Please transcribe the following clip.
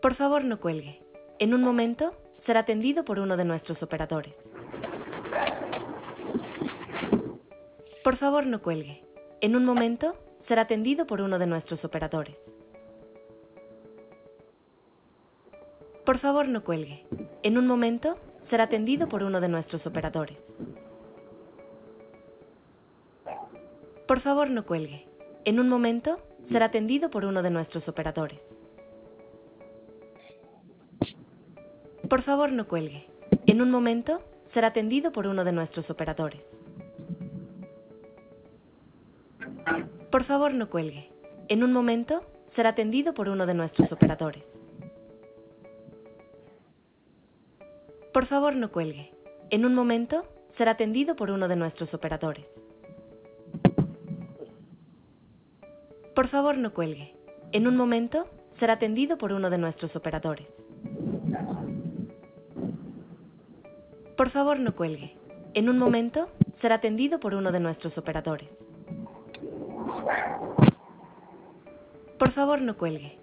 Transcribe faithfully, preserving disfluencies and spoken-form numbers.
Por favor, no cuelgue. En un momento, será atendido por uno de nuestros operadores. Por favor, no cuelgue. En un momento, será atendido por uno de nuestros operadores. Por favor, no cuelgue. En un momento, será atendido por uno de nuestros operadores. Por favor, no cuelgue. En un momento, será atendido por uno de nuestros operadores. Por favor, no cuelgue. En un momento, será atendido por uno de nuestros operadores. Por favor, no cuelgue. En un momento, será atendido por uno de nuestros operadores. Por favor, no cuelgue. En un momento, será atendido por uno de nuestros operadores. Por favor, no cuelgue. En un momento, será atendido por uno de nuestros operadores. Por favor, no cuelgue. En un momento, será atendido por uno de nuestros operadores. Por favor, no cuelgue.